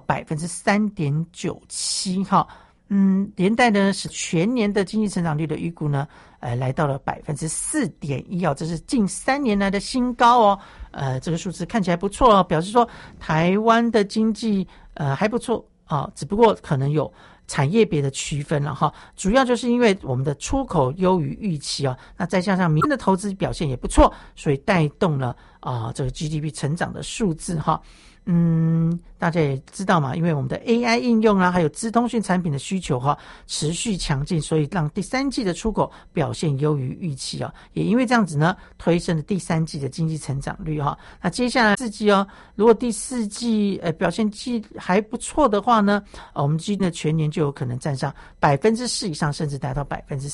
3.97% 哈，连带呢使全年的经济成长率的预估呢来到了 4.1% 这是近3年来的新高这个数字看起来不错表示说台湾的经济还不错只不过可能有产业别的区分了哈，主要就是因为我们的出口优于预期那再加上民间的投资表现也不错，所以带动了这个 GDP 成长的数字哈。大家也知道嘛，因为我们的 AI 应用还有资通讯产品的需求持续强劲，所以让第3季的出口表现优于预期也因为这样子呢，推升了第3季的经济成长率那接下来4季如果第4季表现还不错的话呢，我们今年的全年就有可能站上 4% 以上，甚至达到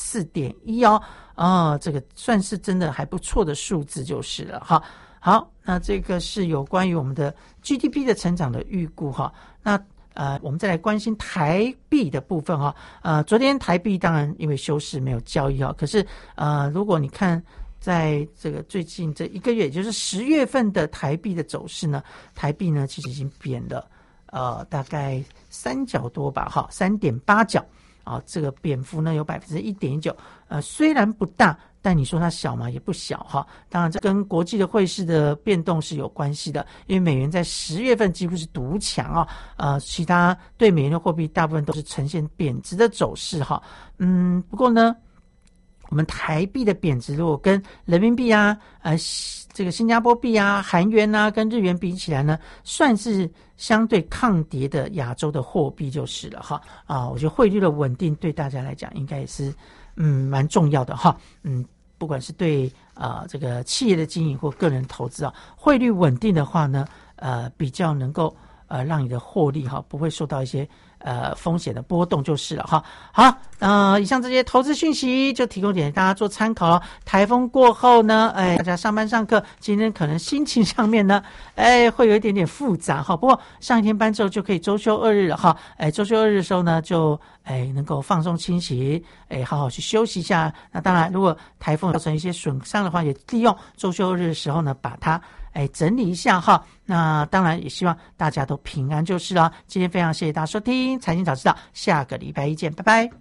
4.1% 这个算是真的还不错的数字就是了哈。好，那这个是有关于我们的 GDP 的成长的预估哈。那我们再来关心台币的部分昨天台币当然因为休市没有交易可是如果你看在这个最近这1个月，也就是10月份的台币的走势呢，台币呢其实已经贬了大概3角多吧3.8角这个贬幅呢有 1.19%虽然不大，但你说它小嘛也不小哈。当然这跟国际的汇市的变动是有关系的，因为美元在10月份几乎是独强其他对美元的货币大部分都是呈现贬值的走势哈。不过呢我们台币的贬值如果跟人民币这个新加坡币韩元跟日元比起来呢，算是相对抗跌的亚洲的货币就是了哈。我觉得汇率的稳定对大家来讲应该也是蛮重要的哈。不管是对这个企业的经营或个人投资汇率稳定的话呢比较能够让你的获利不会受到一些风险的波动就是了哈。好，以上这些投资讯息就提供给大家做参考台风过后呢大家上班上课今天可能心情上面呢会有一点点复杂不过上一天班之后就可以周休2日了哈。周休2日的时候呢就能够放松清洗好好去休息一下。那当然如果台风造成一些损伤的话，也利用周休2日的时候呢把它整理一下哈。那当然也希望大家都平安就是了。今天非常谢谢大家收听财经早知道，下个礼拜一见，拜拜。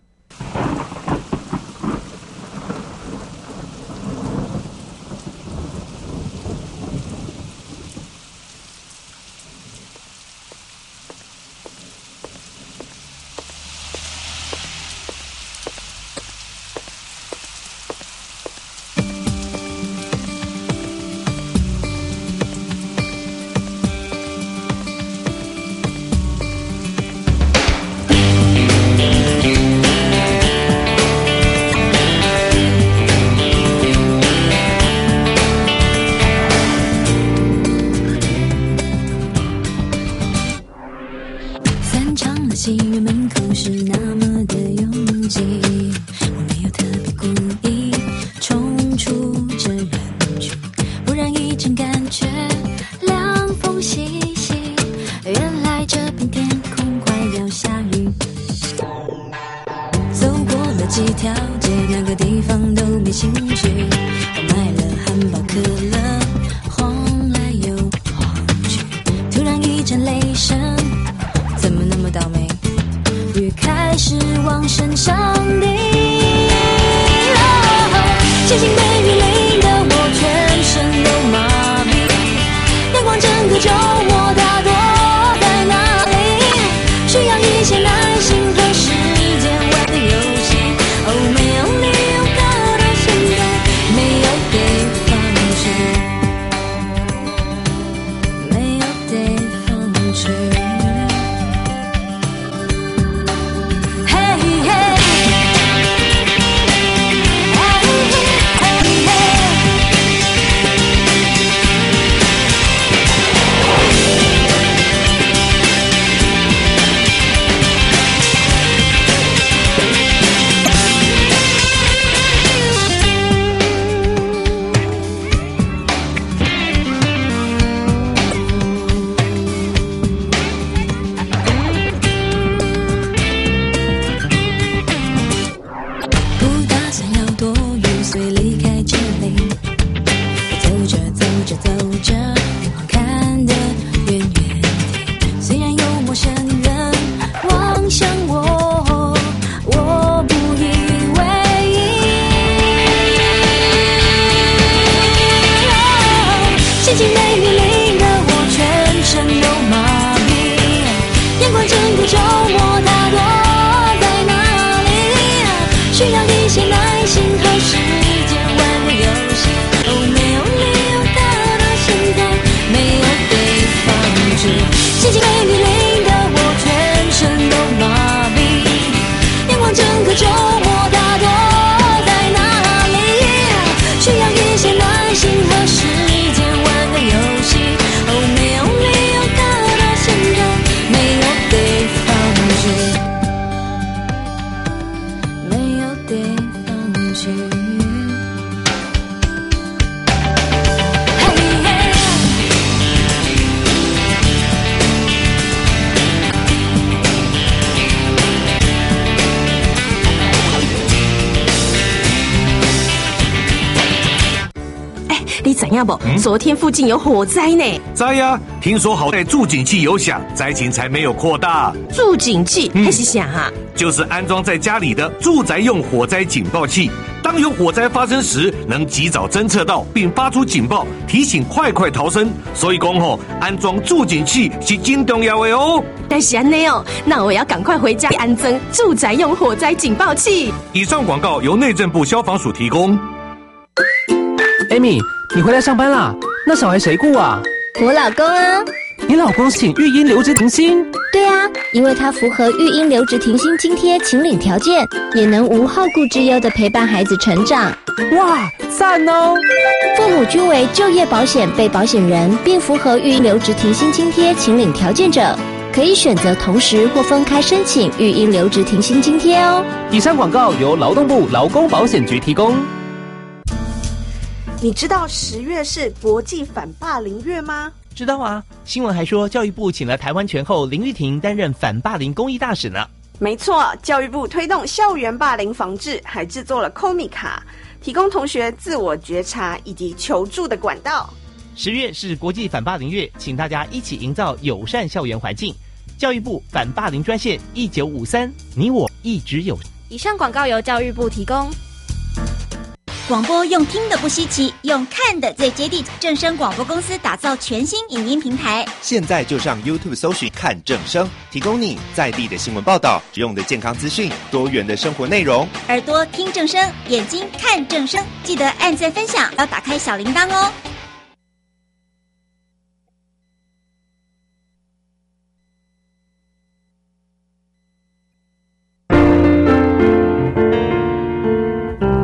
戏院门口是那么的拥挤，我没有特别故意冲出这人群，忽然一阵感觉凉风习习，原来这片天空快要下雨。走过了几条街，哪个地方都没兴趣，我买了汉堡可乐，晃来又晃去，突然一阵雷声，怎么那么倒霉，雨开始往身上滴，静静被雨淋得我全身都麻痹，阳光整个周末它躲在哪里，需要一些耐心和时间玩的游戏，哦，没有理由搞到现在没有得放弃，没有得放弃。 昨天附近有火灾呢。 灾呀！听说好在助警器有响，灾情才没有扩大。 助警器还是响啊？ 就是安装在家里的住宅用火灾警报器，当有火灾发生时，能及早侦测到并发出警报，提醒快逃生。所以讲吼，安装助警器是真重要的哦。 但是安内哦，那我要赶快回家安装住宅用火灾警报器。 以上广告由内政部消防署提供。 Amy， 你回来上班啦？那小孩谁顾啊？ 我老公啊。 你老公请育婴留职停薪？ 对啊，因为他符合育婴留职停薪津贴请领条件，也能无后顾之忧的陪伴孩子成长。 哇，赞哦！ 父母均为就业保险被保险人，并符合育婴留职停薪津贴请领条件者，可以选择同时或分开申请育婴留职停薪津贴哦。 以上广告由劳动部劳工保险局提供。 你知道10月是国际反霸凌月吗？ 知道啊，新闻还说教育部请了台湾拳后林玉婷担任反霸凌公益大使呢。 没错，教育部推动校园霸凌防治，还制作了 Komi 卡，提供同学自我觉察以及求助的管道。 10月是国际反霸凌月，请大家一起营造友善校园环境。教育部反霸凌专线1953，你我一直有。 以上广告由教育部提供。 广播用听的不稀奇，用看的最接地。正声广播公司打造全新影音平台， 现在就上 YouTube 搜寻看正声，提供你在地的新闻报道、实用的健康资讯、多元的生活内容。 耳朵听正声，眼睛看正声，记得按赞分享，要打开小铃铛哦。